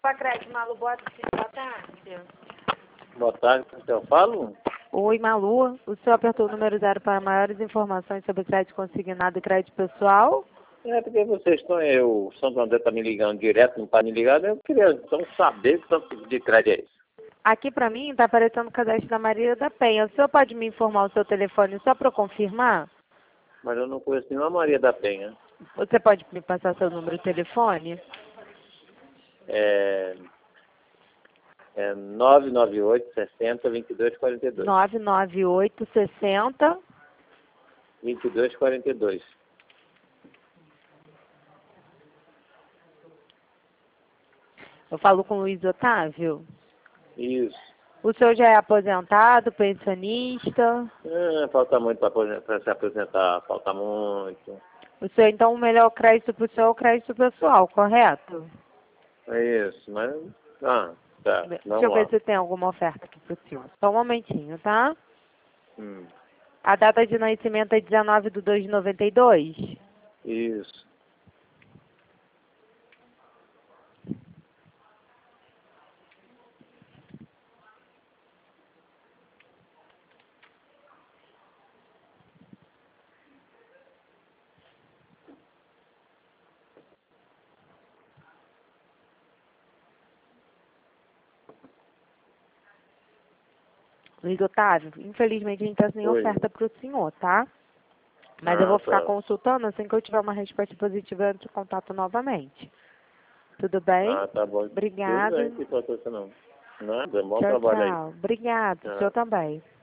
para crédito, Malu. Boa tarde. Boa tarde, eu falo? Oi, Malu. O senhor apertou o número 0 para maiores informações sobre crédito consignado e crédito pessoal? É porque vocês estão, o Santo André está me ligando direto, não está me ligando, eu queria então saber quanto tipo de crédito é esse. Aqui para mim está aparecendo o cadastro da Maria da Penha. O senhor pode me informar o seu telefone só para eu confirmar? Mas eu não conheço nenhuma Maria da Penha. Você pode me passar seu número de telefone? É 998 60 22 42. 998 60 22 42. Eu falo com o Luiz Otávio. Isso. O senhor já é aposentado, pensionista? Falta muito para se apresentar, falta muito. O senhor, então, o melhor crédito para o senhor é o crédito pessoal, correto? É isso, mas... tá, Deixa vamos eu ver lá. se tem alguma oferta aqui para o senhor. Só um momentinho, tá? Hum, A data de nascimento é 19/2/92? isso. Luiz Otávio, infelizmente a gente está sem Oi. oferta para o senhor, tá? Mas eu vou ficar Tá. consultando, assim que eu tiver uma resposta positiva, eu te contato novamente. Tudo bem? Tá bom. Tudo Obrigado. bem, que importa não. Nada, bom Tchau, trabalho aí. tchau. Obrigado. O senhor Tchau. também.